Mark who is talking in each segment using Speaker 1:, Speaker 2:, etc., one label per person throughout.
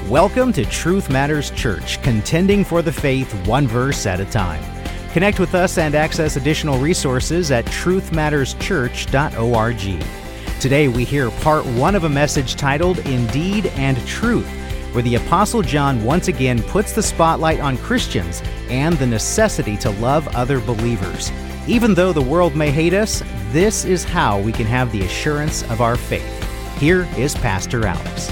Speaker 1: Welcome to Truth Matters Church, contending for the faith one verse at a time. Connect with us and access additional resources at truthmatterschurch.org. Today we hear part one of a message titled Indeed and Truth, where the Apostle John once again puts the spotlight on Christians and the necessity to love other believers. Even though the world may hate us, this is how we can have the assurance of our faith. Here is Pastor Alex.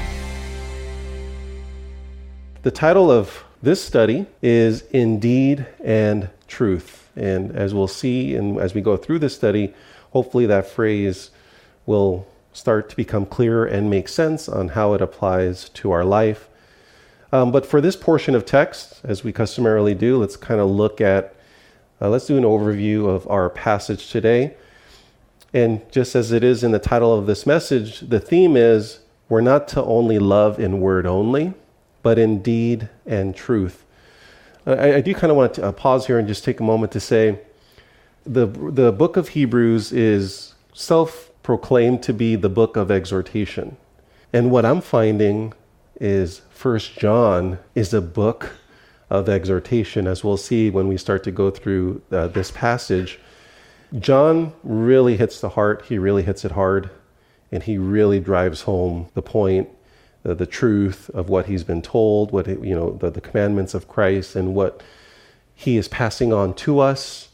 Speaker 2: The title of this study is Indeed and Truth. And as we'll see and as we go through this study, hopefully that phrase will start to become clearer and make sense on how it applies to our life. But for this portion of text, as we customarily do, let's kind of look at, let's do an overview of our passage today. And just as it is in the title of this message, the theme is we're not to only love in word only, but in deed and truth. I do kind of want to pause here and just take a moment to say the book of Hebrews is self-proclaimed to be the book of exhortation. And what I'm finding is 1 John is a book of exhortation, as we'll see when we start to go through this passage. John really hits the heart. He really hits it hard, and he really drives home the point, the truth of what he's been told, the commandments of Christ, and what he is passing on to us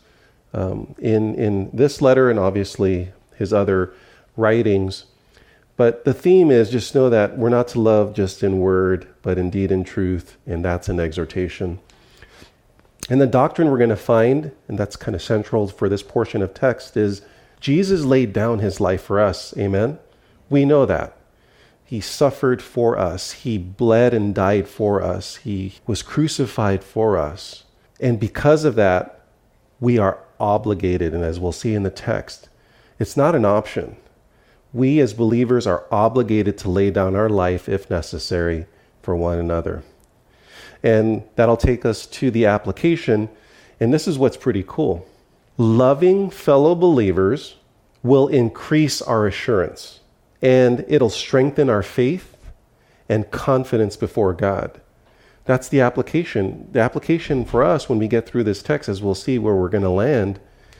Speaker 2: in this letter, and obviously his other writings. But the theme is just know that we're not to love just in word, but in deed and truth, and that's an exhortation. And the doctrine we're going to find, and that's kind of central for this portion of text, is Jesus laid down his life for us. Amen? We know that. He suffered for us. He bled and died for us. He was crucified for us. And because of that, we are obligated. And as we'll see in the text, it's not an option. We as believers are obligated to lay down our life if necessary for one another. And that'll take us to the application. And this is what's pretty cool. Loving fellow believers will increase our assurance. And it'll strengthen our faith and confidence before God. That's the application. The application for us when we get through this text, as we'll see where we're going to land,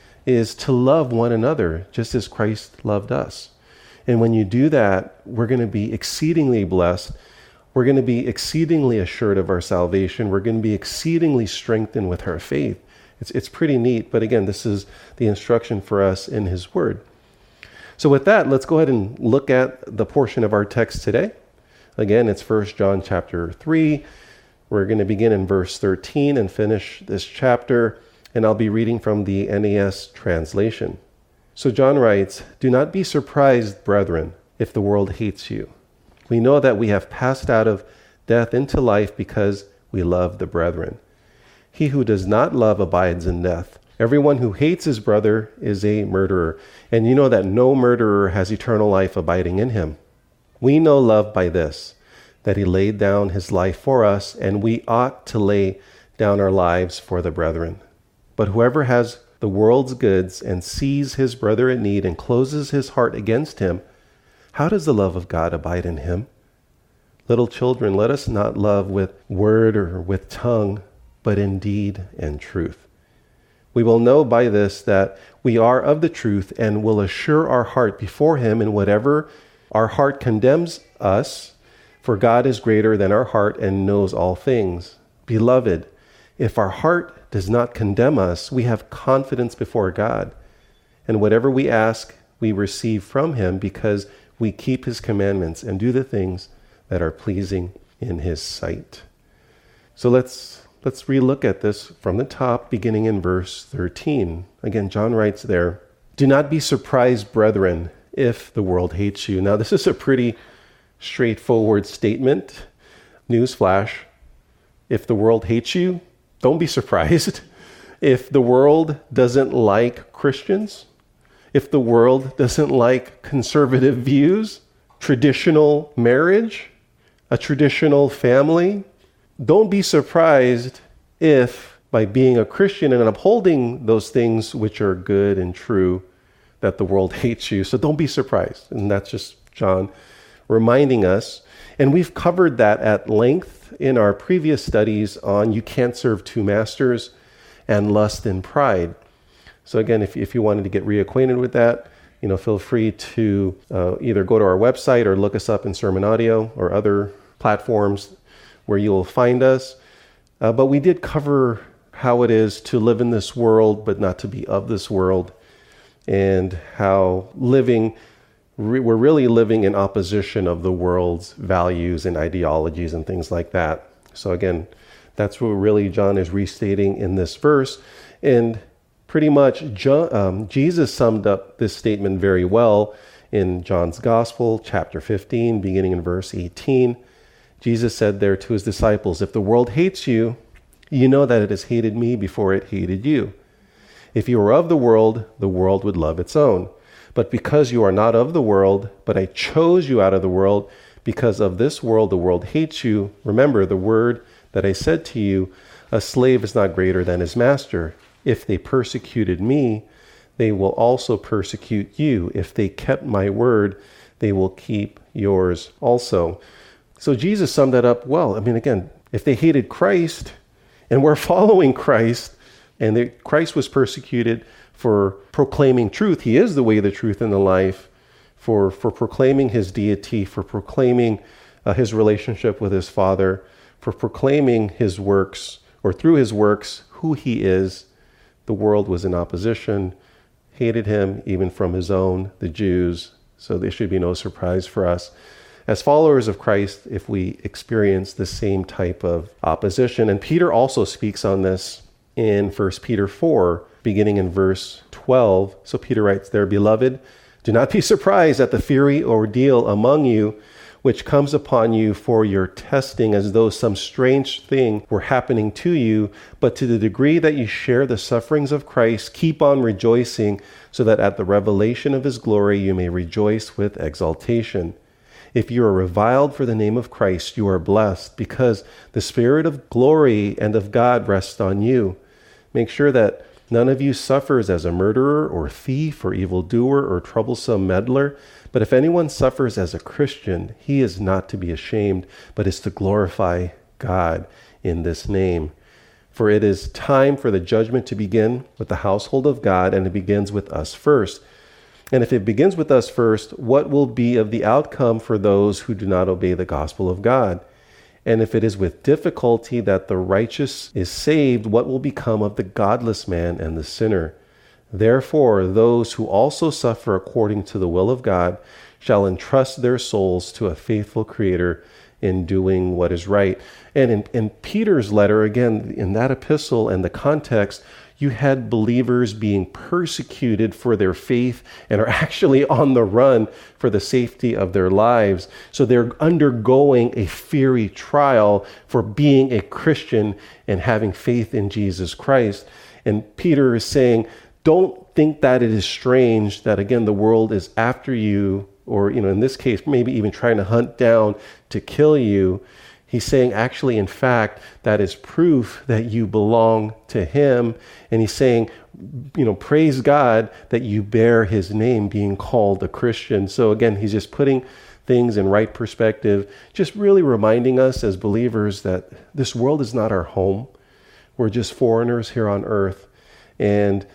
Speaker 2: is to love one another just as Christ loved us. And when you do that, we're going to be exceedingly blessed. We're going to be exceedingly assured of our salvation. We're going to be exceedingly strengthened with our faith. It's pretty neat. But again, this is the instruction for us in his word. So with that, let's go ahead and look at the portion of our text today. Again, it's 1 John chapter 3. We're going to begin in verse 13 and finish this chapter, and I'll be reading from the NAS translation. So John writes, "Do not be surprised, brethren, if the world hates you. We know that we have passed out of death into life because we love the brethren. He who does not love abides in death. Everyone who hates his brother is a murderer, and you know that no murderer has eternal life abiding in him. We know love by this, that he laid down his life for us, and we ought to lay down our lives for the brethren. But whoever has the world's goods and sees his brother in need and closes his heart against him, how does the love of God abide in him? Little children, let us not love with word or with tongue, but in deed and truth. We will know by this that we are of the truth and will assure our heart before him in whatever our heart condemns us, for God is greater than our heart and knows all things. Beloved, if our heart does not condemn us, we have confidence before God, and whatever we ask, we receive from him because we keep his commandments and do the things that are pleasing in his sight." So let's relook at this from the top, beginning in verse 13. Again, John writes there, "Do not be surprised, brethren, if the world hates you." Now, this is a pretty straightforward statement. Newsflash, if the world hates you, don't be surprised. If the world doesn't like Christians, if the world doesn't like conservative views, traditional marriage, a traditional family, don't be surprised if, by being a Christian and upholding those things which are good and true, that the world hates you. So don't be surprised. And that's just John reminding us. And we've covered that at length in our previous studies on You Can't Serve Two Masters and Lust and Pride. So again, if you wanted to get reacquainted with that, feel free to either go to our website or look us up in Sermon Audio or other platforms where you'll find us. But we did cover how it is to live in this world, but not to be of this world, and how we're really living in opposition of the world's values and ideologies and things like that. So again, that's what really John is restating in this verse. And pretty much Jesus summed up this statement very well in John's Gospel, chapter 15, beginning in verse 18. Jesus said there to his disciples, "If the world hates you, you know that it has hated me before it hated you. If you were of the world would love its own. But because you are not of the world, but I chose you out of the world, because of this world the world hates you. Remember the word that I said to you, a slave is not greater than his master. If they persecuted me, they will also persecute you. If they kept my word, they will keep yours also." So Jesus summed that up well. Again, if they hated Christ and we're following Christ, and Christ was persecuted for proclaiming truth. He is the way, the truth, and the life, for proclaiming his deity, for proclaiming his relationship with his Father, for proclaiming his works, or through his works, who he is. The world was in opposition, hated him, even from his own, the Jews. So there should be no surprise for us as followers of Christ if we experience the same type of opposition. And Peter also speaks on this in 1 Peter 4, beginning in verse 12. So Peter writes there, "Beloved, do not be surprised at the fiery ordeal among you, which comes upon you for your testing, as though some strange thing were happening to you. But to the degree that you share the sufferings of Christ, keep on rejoicing, so that at the revelation of his glory you may rejoice with exultation. If you are reviled for the name of Christ, you are blessed, because the Spirit of glory and of God rests on you. Make sure that none of you suffers as a murderer or thief or evildoer or troublesome meddler. But if anyone suffers as a Christian, he is not to be ashamed, but is to glorify God in this name. For it is time for the judgment to begin with the household of God, and it begins with us first. And if it begins with us first, what will be of the outcome for those who do not obey the gospel of God? And if it is with difficulty that the righteous is saved, what will become of the godless man and the sinner? Therefore, those who also suffer according to the will of God shall entrust their souls to a faithful Creator in doing what is right." And in Peter's letter, again, in that epistle and the context, you had believers being persecuted for their faith and are actually on the run for the safety of their lives. So they're undergoing a fiery trial for being a Christian and having faith in Jesus Christ. And Peter is saying, don't think that it is strange that, again, the world is after you, or, in this case, maybe even trying to hunt down to kill you. He's saying, actually, in fact, that is proof that you belong to him. And he's saying, praise God that you bear his name, being called a Christian. So again, he's just putting things in right perspective, just really reminding us as believers that this world is not our home. We're just foreigners here on earth. And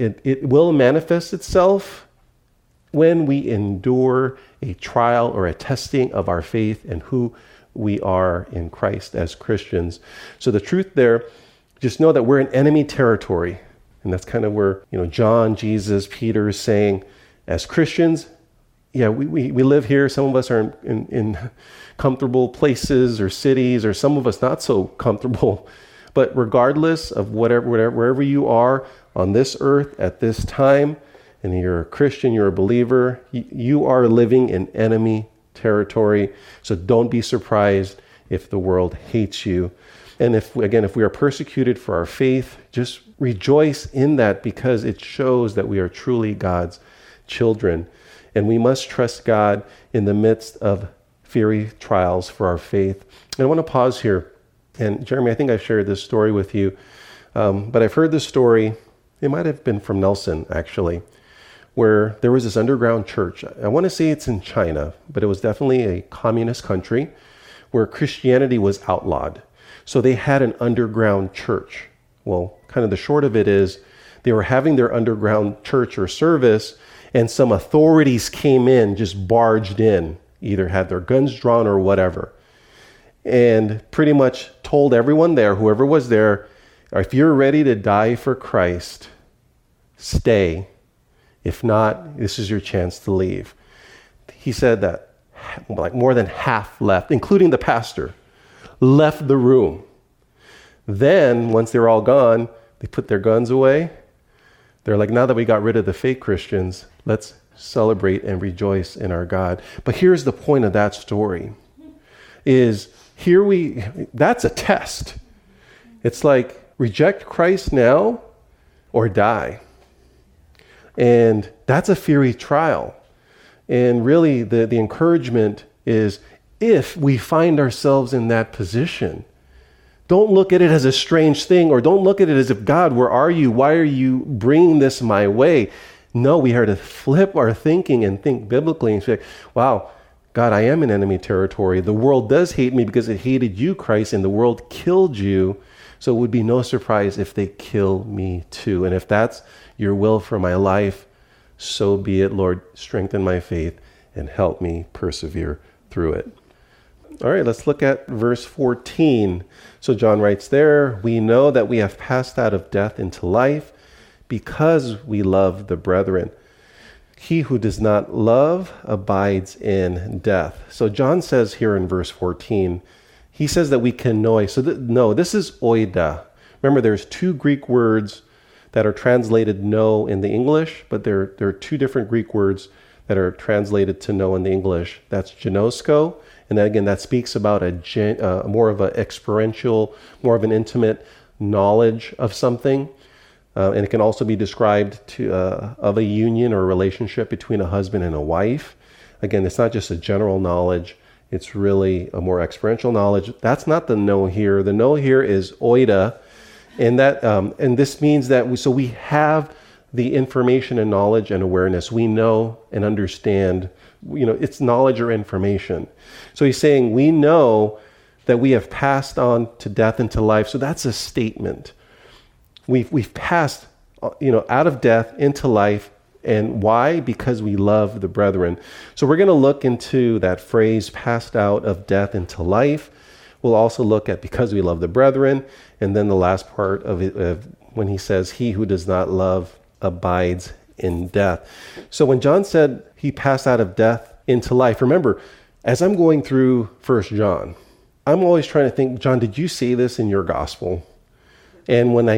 Speaker 2: it will manifest itself when we endure a trial or a testing of our faith and who we are in Christ as Christians. So the truth there, just know that we're in enemy territory. And that's kind of where, John, Jesus, Peter is saying, as Christians, yeah, we live here. Some of us are in comfortable places or cities, or some of us not so comfortable. But regardless of wherever you are on this earth at this time, and you're a Christian, you're a believer, you are living in enemy territory. So don't be surprised if the world hates you. And if we are persecuted for our faith, just rejoice in that, because it shows that we are truly God's children. And we must trust God in the midst of fiery trials for our faith. And I want to pause here. And Jeremy, I think I've shared this story with you, but I've heard this story, it might have been from Nelson actually, where there was this underground church. I want to say it's in China, but it was definitely a communist country where Christianity was outlawed. So they had an underground church. Well, kind of the short of it is they were having their underground church or service, and some authorities came in, just barged in, either had their guns drawn or whatever, and pretty much told everyone there, whoever was there, if you're ready to die for Christ, stay. If not, this is your chance to leave. He said that like more than half left, including the pastor, left the room. Then, once they're all gone, they put their guns away. They're like, now that we got rid of the fake Christians, let's celebrate and rejoice in our God. But here's the point of that story, is that's a test. It's like, reject Christ now or die. And that's a fiery trial. And really, the encouragement is, if we find ourselves in that position, don't look at it as a strange thing, or don't look at it as if, God, where are you? Why are you bringing this my way? No, we are to flip our thinking and think biblically and say, wow, God, I am in enemy territory. The world does hate me because it hated you, Christ, and the world killed you. So it would be no surprise if they kill me too. And if that's your will for my life, so be it, Lord. Strengthen my faith and help me persevere through it. All right, let's look at verse 14. So John writes there, we know that we have passed out of death into life because we love the brethren. He who does not love abides in death. So John says here in verse 14, he says that we can know. So this is oida. Remember, there's two Greek words that are translated know in the English, but there are two different Greek words that are translated to know in the English. That's ginosko, and then again, that speaks about more of an experiential, more of an intimate knowledge of something. And it can also be described of a union or a relationship between a husband and a wife. Again, it's not just a general knowledge. It's really a more experiential knowledge. That's not the know here. The know here is oida. And this means that we have the information and knowledge and awareness. We know and understand, it's knowledge or information. So he's saying we know that we have passed on to death into life. So that's a statement. We've passed, out of death into life. And why? Because we love the brethren. So we're going to look into that phrase, passed out of death into life. We'll also look at because we love the brethren. And then the last part of it, when he says, he who does not love abides in death. So when John said he passed out of death into life, remember, as I'm going through 1 John, I'm always trying to think, John, did you say this in your gospel? And when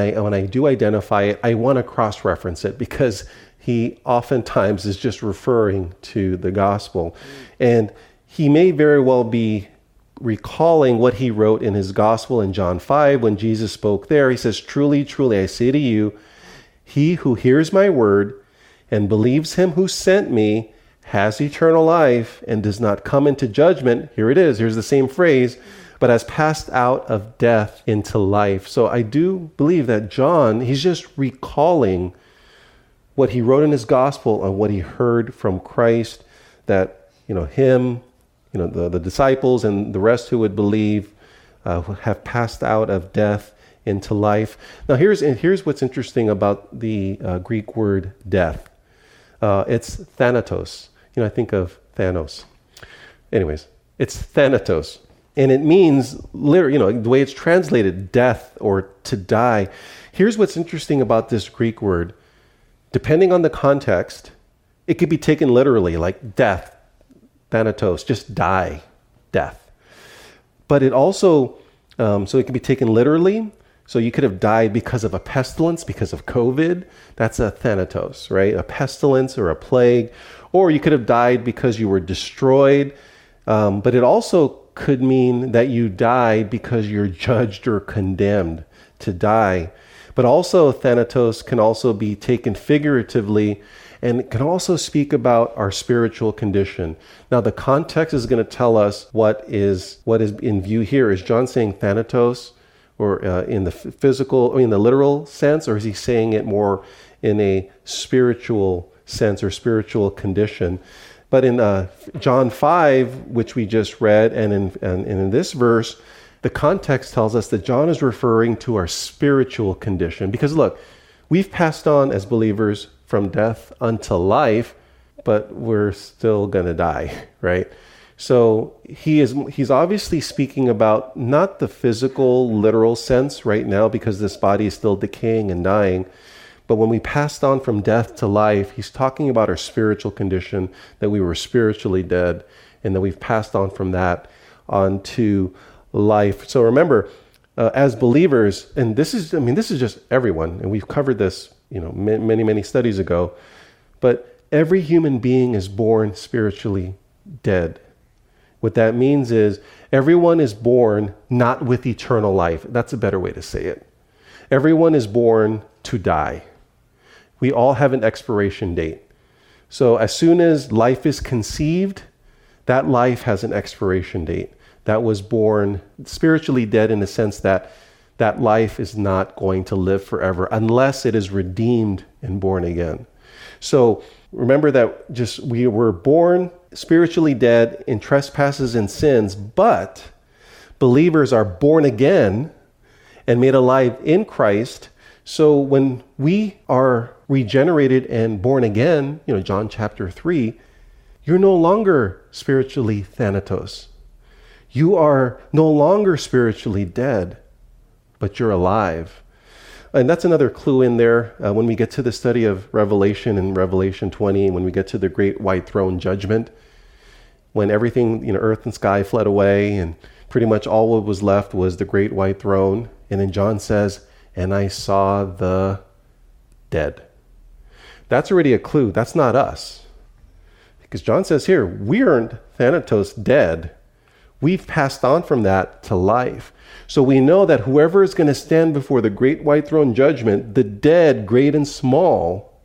Speaker 2: I do identify it, I want to cross-reference it because he oftentimes is just referring to the gospel. And he may very well be recalling what he wrote in his gospel in John 5 when Jesus spoke there. He says, truly, truly, I say to you, he who hears my word and believes him who sent me has eternal life and does not come into judgment. Here it is. Here's the same phrase, but has passed out of death into life. So I do believe that John, he's just recalling what he wrote in his gospel and what he heard from Christ, that, him, the disciples and the rest who would believe have passed out of death into life. Now here's what's interesting about the Greek word death. It's thanatos. I think of Thanos. Anyways, it's thanatos. And it means, literally, the way it's translated, death or to die. Here's what's interesting about this Greek word. Depending on the context, it could be taken literally, like death, thanatos, just die, death. But it also, so it can be taken literally. So you could have died because of a pestilence, because of COVID. That's a thanatos, right? A pestilence or a plague. Or you could have died because you were destroyed. But it also could mean that you died because you're judged or condemned to die. But also thanatos can also be taken figuratively, and it can also speak about our spiritual condition. Now the context is going to tell us what is in view here. Is John saying thanatos or in the physical, or in the literal sense, or is he saying it more in a spiritual sense or spiritual condition. But in John 5, which we just read, and in this verse, the context tells us that John is referring to our spiritual condition. Because look, we've passed on as believers from death unto life, but we're still going to die, right? So he's obviously speaking about not the physical, literal sense right now, because this body is still decaying and dying. But when we passed on from death to life, he's talking about our spiritual condition, that we were spiritually dead, and that we've passed on from that on to life. So remember, as believers, and this is just everyone, and we've covered this, many, many studies ago, but every human being is born spiritually dead. What that means is everyone is born not with eternal life. That's a better way to say it. Everyone is born to die. We all have an expiration date. So as soon as life is conceived, that life has an expiration date. That was born spiritually dead in the sense that that life is not going to live forever unless it is redeemed and born again. So remember that we were born spiritually dead in trespasses and sins, but believers are born again and made alive in Christ. So when we are regenerated and born again, John chapter 3, you're no longer spiritually thanatos. You are no longer spiritually dead, but you're alive. And that's another clue in there when we get to the study of Revelation in Revelation 20, when we get to the great white throne judgment, when everything, earth and sky fled away, and pretty much all what was left was the great white throne. And then John says, and I saw the dead. That's already a clue. That's not us. Because John says here, we aren't thanatos dead. We've passed on from that to life. So we know that whoever is going to stand before the great white throne judgment, the dead, great and small,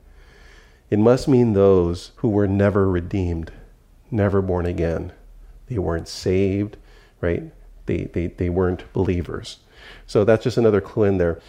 Speaker 2: it must mean those who were never redeemed, never born again. They weren't saved, right? They weren't believers. So that's just another clue in there.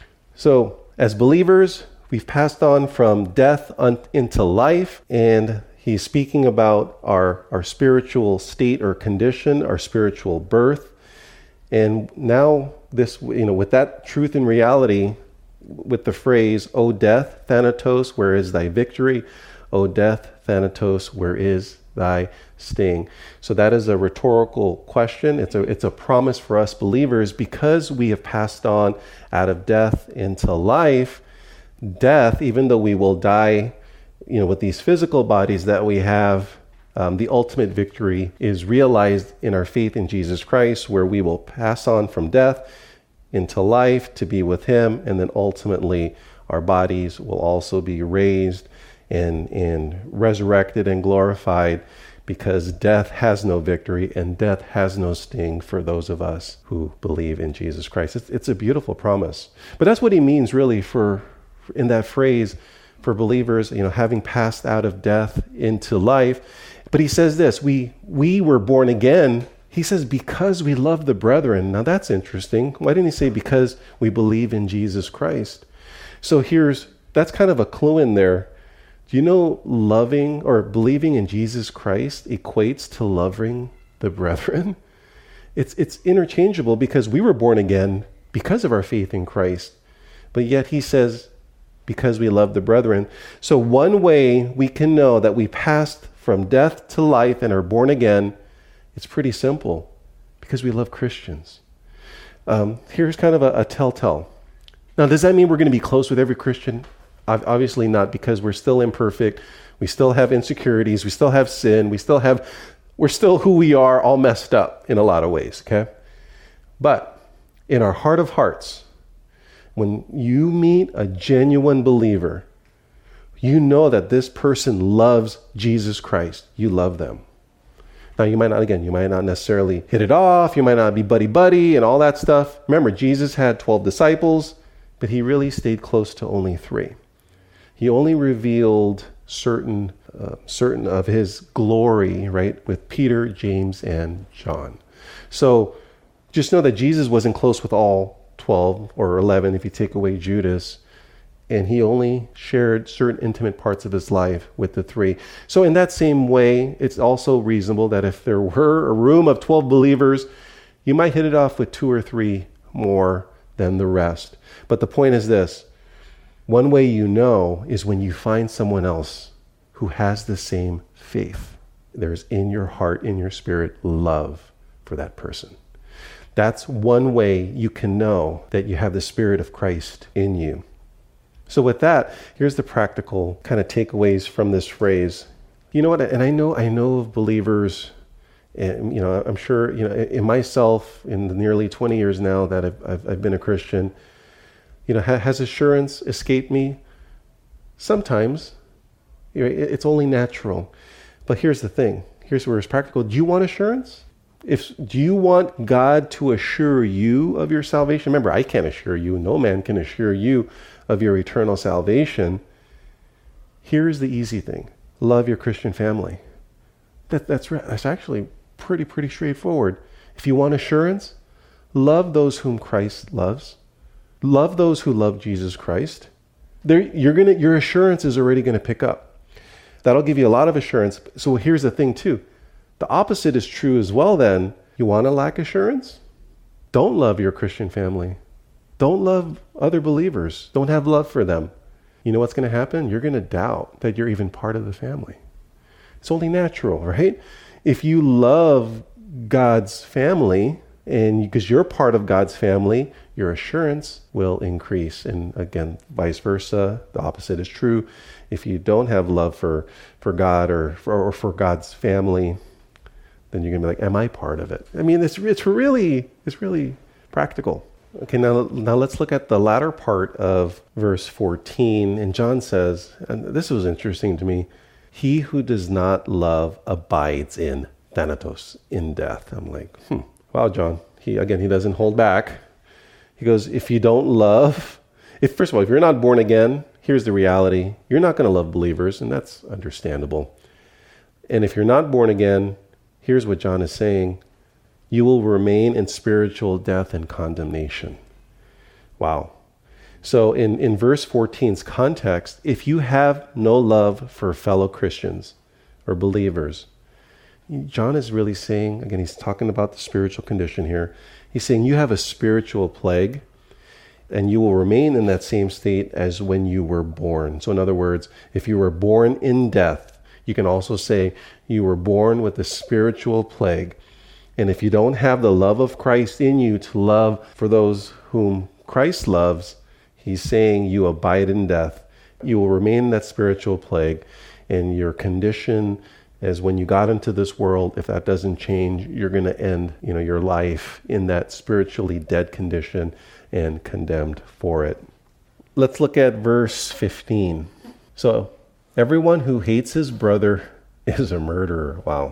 Speaker 2: So as believers, we've passed on from death into life, and he's speaking about our spiritual state or condition, our spiritual birth. And now this, with that truth and reality, with the phrase, O death, thanatos, where is thy victory? O death, thanatos, where is thy sting? So that is a rhetorical question. It's a promise for us believers, because we have passed on out of death into life. Death, even though we will die, with these physical bodies that we have, the ultimate victory is realized in our faith in Jesus Christ, where we will pass on from death into life to be with him, and then ultimately our bodies will also be raised and resurrected and glorified, because death has no victory and death has no sting for those of us who believe in Jesus Christ. It's a beautiful promise. But that's what he means really in that phrase, for believers, having passed out of death into life. But he says this, we were born again. He says, because we love the brethren. Now that's interesting. Why didn't he say because we believe in Jesus Christ? So that's kind of a clue in there. Do you know loving or believing in Jesus Christ equates to loving the brethren? It's interchangeable, because we were born again because of our faith in Christ. But yet he says, because we love the brethren. So one way we can know that we passed from death to life and are born again, it's pretty simple, because we love Christians. Here's kind of a telltale. Now, does that mean we're going to be close with every Christian? Obviously not, because we're still imperfect. We still have insecurities. We still have sin. We're still who we are, all messed up in a lot of ways, okay? But in our heart of hearts, when you meet a genuine believer, you know that this person loves Jesus Christ. You love them. Now, you might not necessarily hit it off. You might not be buddy-buddy and all that stuff. Remember, Jesus had 12 disciples, but he really stayed close to only 3. He only revealed certain of his glory, right, with Peter, James, and John. So just know that Jesus wasn't close with all 12 or 11 if you take away Judas. and he only shared certain intimate parts of his life with the three. So in that same way, it's also reasonable that if there were a room of 12 believers, you might hit it off with 2 or 3 more than the rest. But the point is this: one way you know is when you find someone else who has the same faith. There's in your heart, in your spirit, love for that person. That's one way you can know that you have the Spirit of Christ in you. So with that, here's the practical kind of takeaways from this phrase. You know what? And I know of believers, and I'm sure, in myself, in the nearly 20 years now that I've been a Christian, has assurance escaped me? Sometimes. It's only natural. But here's the thing. Here's where it's practical. Do you want assurance? Do you want God to assure you of your salvation? Remember, I can't assure you. No man can assure you of your eternal salvation. Here's the easy thing. Love your Christian family. That's actually pretty straightforward. If you want assurance, love those whom Christ loves. Love those who love Jesus Christ. Your assurance is already going to pick up. That'll give you a lot of assurance. So here's the thing too. The opposite is true as well then. You want to lack assurance? Don't love your Christian family. Don't love other believers. Don't have love for them. You know what's going to happen? You're going to doubt that you're even part of the family. It's only natural, right? If you love God's family, and because you're part of God's family, your assurance will increase. And again, vice versa, the opposite is true. If you don't have love for God or for God's family, then you're going to be like, am I part of it? I mean, it's really practical. Okay, now let's look at the latter part of verse 14. And John says, and this was interesting to me, he who does not love abides in thanatos, in death. I'm like, wow, John. He doesn't hold back. He goes, if you don't love, first of all, if you're not born again, here's the reality. You're not going to love believers, and that's understandable. And if you're not born again, here's what John is saying. You will remain in spiritual death and condemnation. Wow. So in verse 14's context, if you have no love for fellow Christians or believers, John is really saying, again, he's talking about the spiritual condition here. He's saying you have a spiritual plague, and you will remain in that same state as when you were born. So in other words, if you were born in death, you can also say you were born with a spiritual plague. And if you don't have the love of Christ in you to love for those whom Christ loves, he's saying you abide in death. You will remain in that spiritual plague, and your condition as when you got into this world, if that doesn't change, you're going to end, your life in that spiritually dead condition and condemned for it. Let's look at verse 15. So, everyone who hates his brother is a murderer. Wow.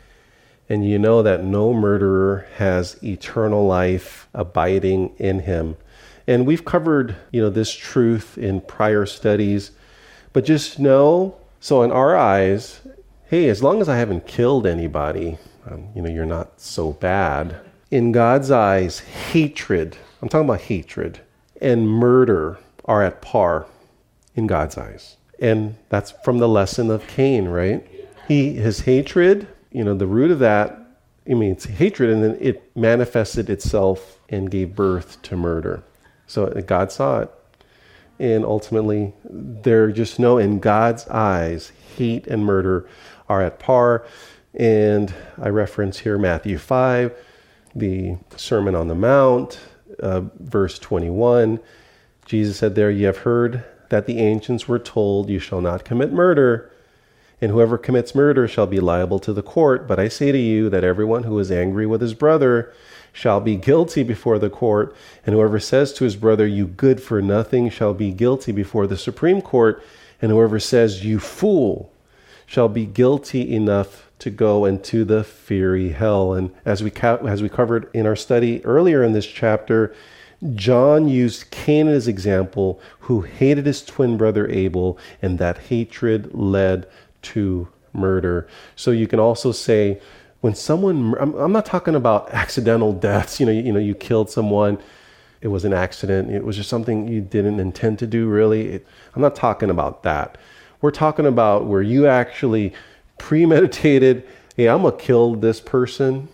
Speaker 2: And you know that no murderer has eternal life abiding in him. And we've covered, this truth in prior studies, but just know, so in our eyes, hey, as long as I haven't killed anybody, you're not so bad. In God's eyes, hatred, I'm talking about hatred, and murder are at par in God's eyes. And that's from the lesson of Cain, right? His hatred, the root of that, it's hatred, and then it manifested itself and gave birth to murder. So God saw it. And ultimately, there just know in God's eyes, hate and murder are at par. And I reference here Matthew 5, the Sermon on the Mount, verse 21. Jesus said there, "You have heard that the ancients were told, 'You shall not commit murder, and whoever commits murder shall be liable to the court. But I say to you that everyone who is angry with his brother shall be guilty before the court, and whoever says to his brother, 'You good for nothing,' shall be guilty before the Supreme Court, and whoever says, 'You fool,' shall be guilty enough to go into the fiery hell." And as we covered in our study earlier in this chapter, John used Cain as an example, who hated his twin brother Abel, and that hatred led to murder. So you can also say, when someone, I'm not talking about accidental deaths, you killed someone. it was an accident, it was just something you didn't intend to do really. I'm not talking about that. We're talking about where you actually premeditated, hey, I'm going to kill this person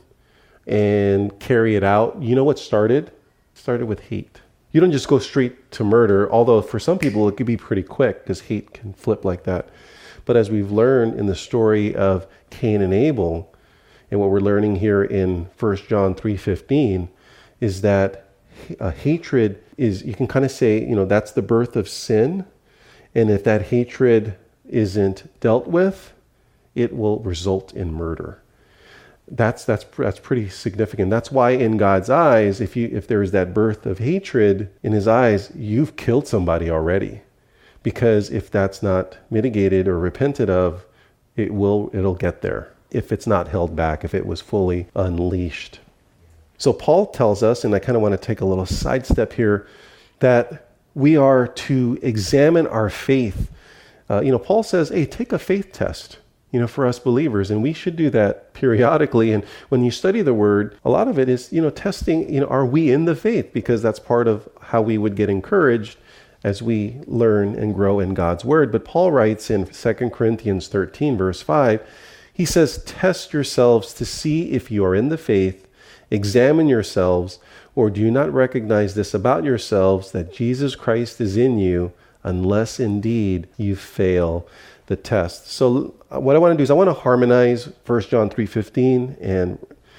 Speaker 2: and carry it out. You know what started? It started with hate. You don't just go straight to murder, although for some people it could be pretty quick because hate can flip like that. But as we've learned in the story of Cain and Abel, and what we're learning here in 1 John 3:15, is that hatred is, you can kind of say, that's the birth of sin. And if that hatred isn't dealt with, it will result in murder. That's pretty significant. That's why in God's eyes, if there is that birth of hatred in his eyes, you've killed somebody already. Because if that's not mitigated or repented of, it'll get there. If it's not held back, if it was fully unleashed. So Paul tells us, and I kind of want to take a little sidestep here, that we are to examine our faith. Paul says, hey, take a faith test, for us believers, and we should do that periodically. And when you study the word, a lot of it is, testing, are we in the faith? Because that's part of how we would get encouraged as we learn and grow in God's word. But Paul writes in 2 Corinthians 13, verse 5, he says, test yourselves to see if you are in the faith. Examine yourselves, or do you not recognize this about yourselves, that Jesus Christ is in you, unless indeed you fail the test. So what I want to do is I want to harmonize 1 John 3:15 and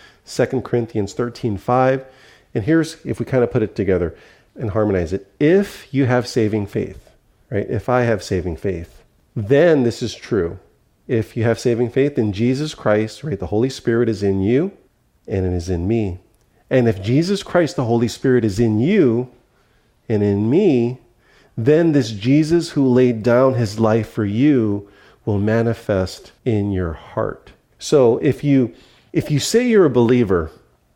Speaker 2: 2 Corinthians 13:5. And here's, if we kind of put it together and harmonize it. If you have saving faith, right? If I have saving faith, then this is true. If you have saving faith in Jesus Christ, right? The Holy Spirit is in you and it is in me. And if Jesus Christ, the Holy Spirit, is in you and in me, then this Jesus who laid down his life for you will manifest in your heart. So if you say you're a believer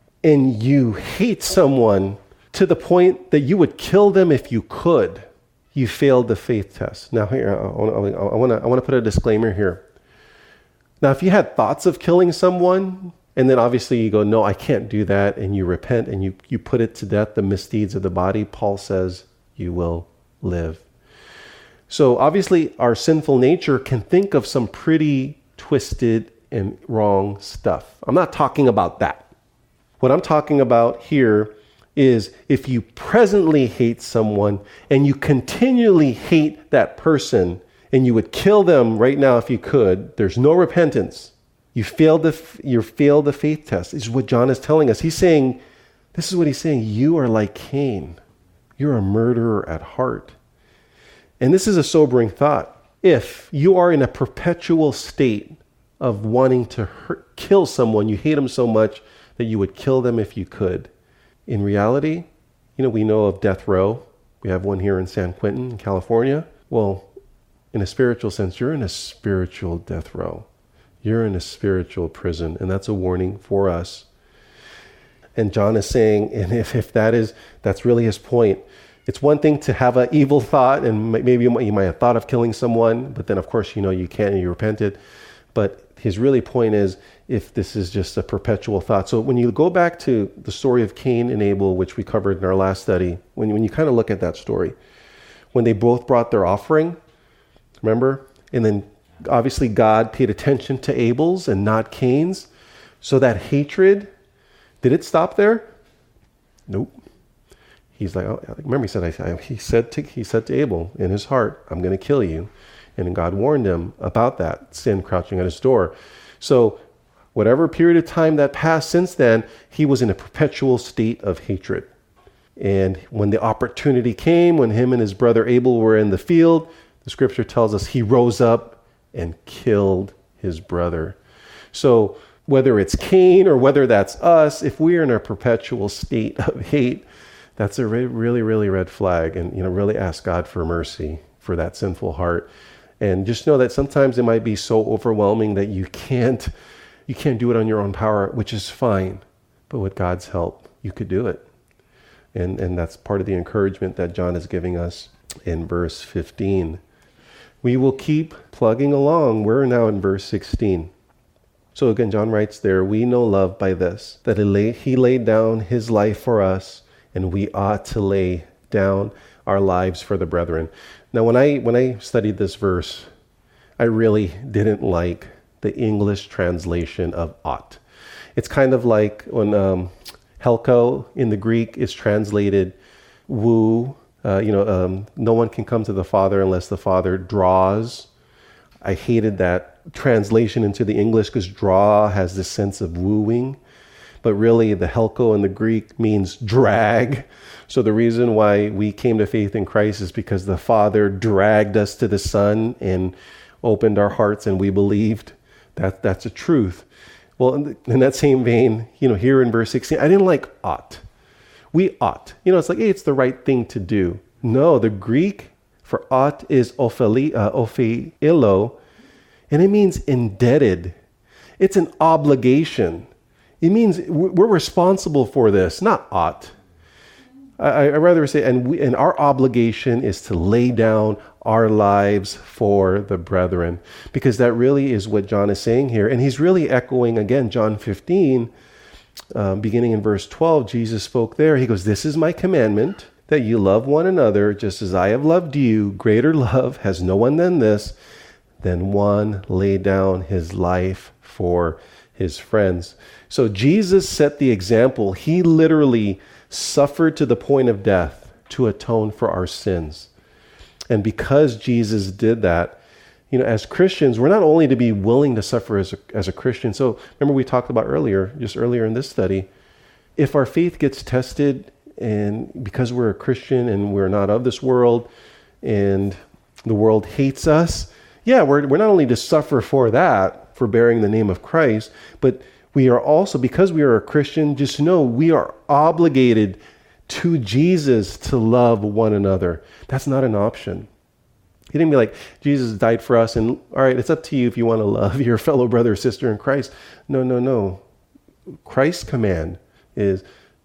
Speaker 2: and you hate someone to the point that you would kill them if you could, you failed the faith test. Now here, I want to put a disclaimer here. Now, if you had thoughts of killing someone, and then obviously you go, no, I can't do that, and you repent and you put it to death, the misdeeds of the body, Paul says you will live. So obviously our sinful nature can think of some pretty twisted and wrong stuff. I'm not talking about that. What I'm talking about here is if you presently hate someone and you continually hate that person and you would kill them right now if you could, there's no repentance. You failed the faith test. This is what John is telling us. This is what he's saying. You are like Cain. You're a murderer at heart. And this is a sobering thought. If you are in a perpetual state of wanting to kill someone, you hate them so much that you would kill them if you could. In reality, we know of death row. We have one here in San Quentin, California. Well, in a spiritual sense, you're in a spiritual death row. You're in a spiritual prison, and that's a warning for us. And John is saying, and if that's really his point, it's one thing to have an evil thought, and maybe you might have thought of killing someone, but then of course you can't and you repented. But his really point is, if this is just a perpetual thought. So when you go back to the story of Cain and Abel, which we covered in our last study, when you kind of look at that story, when they both brought their offering, remember? And then obviously God paid attention to Abel's and not Cain's. So that hatred, did it stop there? Nope. He's like, oh, remember he said to Abel in his heart, I'm going to kill you. And God warned him about that sin crouching at his door. So whatever period of time that passed since then, he was in a perpetual state of hatred. And when the opportunity came, when him and his brother Abel were in the field, the scripture tells us he rose up and killed his brother. So whether it's Cain or whether that's us, if we're in a perpetual state of hate, that's a really, really red flag. And, really ask God for mercy for that sinful heart. And just know that sometimes it might be so overwhelming that you can't do it on your own power, which is fine. But with God's help, you could do it. And that's part of the encouragement that John is giving us in verse 15. We will keep plugging along. We're now in verse 16. So again, John writes there, we know love by this, that he laid down his life for us, and we ought to lay down our lives for the brethren. Now, when I studied this verse, I really didn't like the English translation of ought. It's kind of like when helko in the Greek is translated woo. No one can come to the Father unless the Father draws. I hated that translation into the English because draw has this sense of wooing. But really, the helko in the Greek means drag. So the reason why we came to faith in Christ is because the Father dragged us to the Son and opened our hearts, and we believed. That's a truth. Well, in that same vein, here in verse 16, I didn't like ought. We ought. It's like, hey, it's the right thing to do. No, the Greek for ought is opheilo, and it means indebted. It's an obligation. It means we're responsible for this, not ought. I'd rather say, and our obligation is to lay down our lives for the brethren, because that really is what John is saying here. And he's really echoing, again, John 15, beginning in verse 12, Jesus spoke there. He goes, "This is my commandment, that you love one another just as I have loved you. Greater love has no one than this, than one lay down his life for his friends." So Jesus set the example. He literally suffered to the point of death to atone for our sins. And because Jesus did that, as Christians, we're not only to be willing to suffer as a Christian. So remember we talked about earlier in this study, if our faith gets tested, and because we're a Christian and we're not of this world and the world hates us, we're not only to suffer for that, for bearing the name of Christ, but we are also, because we are a Christian, just know we are obligated to Jesus to love one another. That's not an option. He didn't be like, Jesus died for us, and all right, it's up to you if you want to love your fellow brother or sister in Christ. No. Christ's command is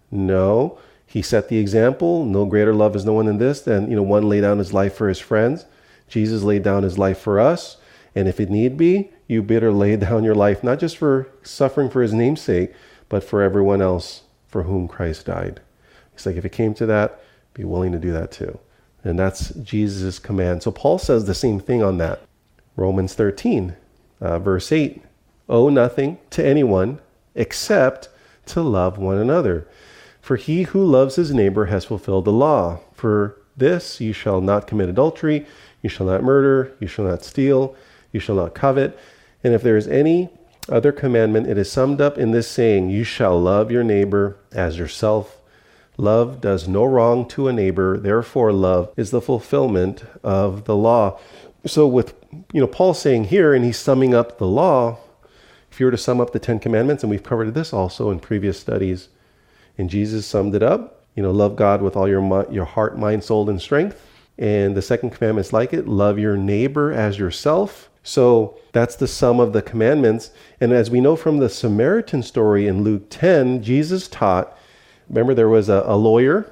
Speaker 2: no. He set the example. No greater love is no one than this. Then, one laid down his life for his friends. Jesus laid down his life for us. And if it need be, you better lay down your life, not just for suffering for his name's sake, but for everyone else for whom Christ died. It's like, if it came to that, be willing to do that too. And that's Jesus' command. So Paul says the same thing on that. Romans 13, verse 8, "Owe nothing to anyone except to love one another. For he who loves his neighbor has fulfilled the law. For this, you shall not commit adultery, you shall not murder, you shall not steal, you shall not covet. And if there is any other commandment, it is summed up in this saying, you shall love your neighbor as yourself. Love does no wrong to a neighbor. Therefore, love is the fulfillment of the law." So with, Paul saying here, and he's summing up the law, if you were to sum up the 10 commandments, and we've covered this also in previous studies, and Jesus summed it up, love God with all your heart, mind, soul, and strength. And the second commandment is like it, love your neighbor as yourself. So that's the sum of the commandments. And as we know from the Samaritan story in Luke 10, Jesus taught, remember there was a lawyer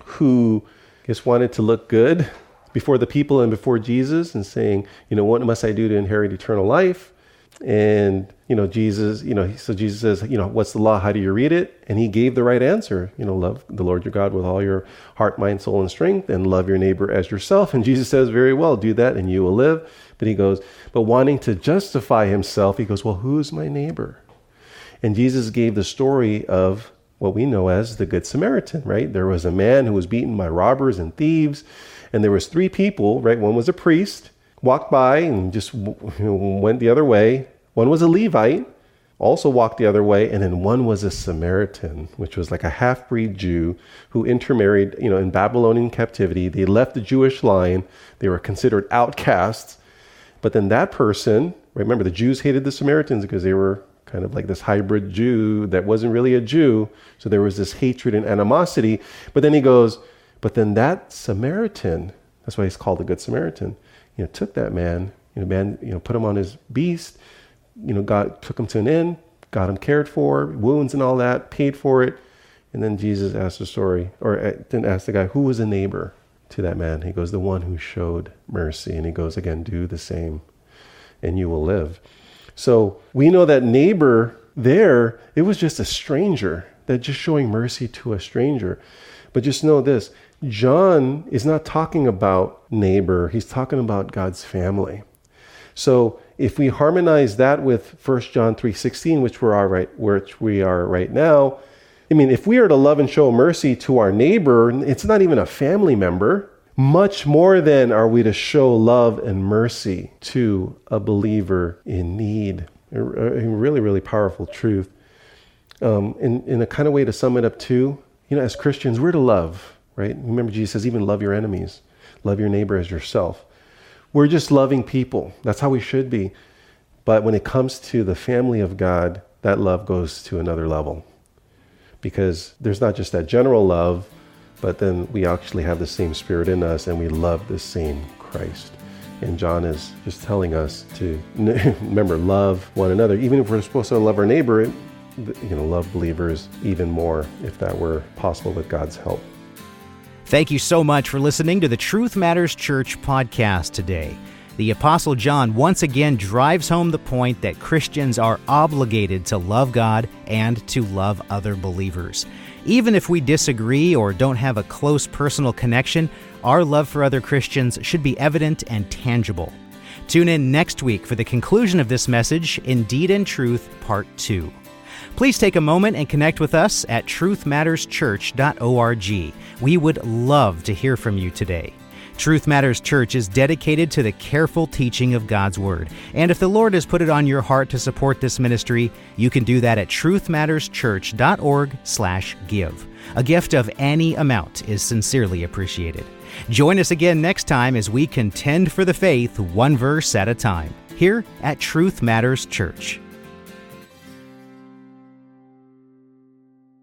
Speaker 2: who just wanted to look good before the people and before Jesus and saying, what must I do to inherit eternal life? And, Jesus, so Jesus says, what's the law? How do you read it? And he gave the right answer, love the Lord your God with all your heart, mind, soul, and strength, and love your neighbor as yourself. And Jesus says, very well, do that and you will live. But he goes, but wanting to justify himself, he goes, well, who's my neighbor? And Jesus gave the story of what we know as the Good Samaritan, right? There was a man who was beaten by robbers and thieves, and there was 3 people, right? One was a priest, walked by and just went the other way. One was a Levite, also walked the other way, and then one was a Samaritan, which was like a half-breed Jew who intermarried, in Babylonian captivity. They left the Jewish line. They were considered outcasts. But then that person, remember the Jews hated the Samaritans because they were kind of like this hybrid Jew that wasn't really a Jew. So there was this hatred and animosity. But then he goes, but then that Samaritan, that's why he's called the Good Samaritan, took that man, put him on his beast, God took him to an inn, got him cared for, wounds and all that, paid for it. And then Jesus asked the story, or didn't ask the guy, who was a neighbor to that man? He goes, the one who showed mercy. And he goes, again, do the same and you will live. So we know that neighbor there, it was just a stranger that just showing mercy to a stranger. But just know this, John is not talking about neighbor. He's talking about God's family. So if we harmonize that with 1 John 3:16, which we are right now, I mean, if we are to love and show mercy to our neighbor, it's not even a family member. Much more than are we to show love and mercy to a believer in need. A really, really powerful truth. In a kind of way to sum it up too, as Christians, we're to love, right? Remember, Jesus says, even love your enemies. Love your neighbor as yourself. We're just loving people. That's how we should be. But when it comes to the family of God, that love goes to another level. Because there's not just that general love, but then we actually have the same Spirit in us and we love the same Christ. And John is just telling us to, remember, love one another. Even if we're supposed to love our neighbor, love believers even more if that were possible with God's help.
Speaker 1: Thank you so much for listening to the Truth Matters Church podcast today. The Apostle John once again drives home the point that Christians are obligated to love God and to love other believers. Even if we disagree or don't have a close personal connection, our love for other Christians should be evident and tangible. Tune in next week for the conclusion of this message, Indeed and Truth, Part 2. Please take a moment and connect with us at truthmatterschurch.org. We would love to hear from you today. Truth Matters Church is dedicated to the careful teaching of God's Word. And if the Lord has put it on your heart to support this ministry, you can do that at truthmatterschurch.org/give. A gift of any amount is sincerely appreciated. Join us again next time as we contend for the faith one verse at a time, here at Truth Matters Church.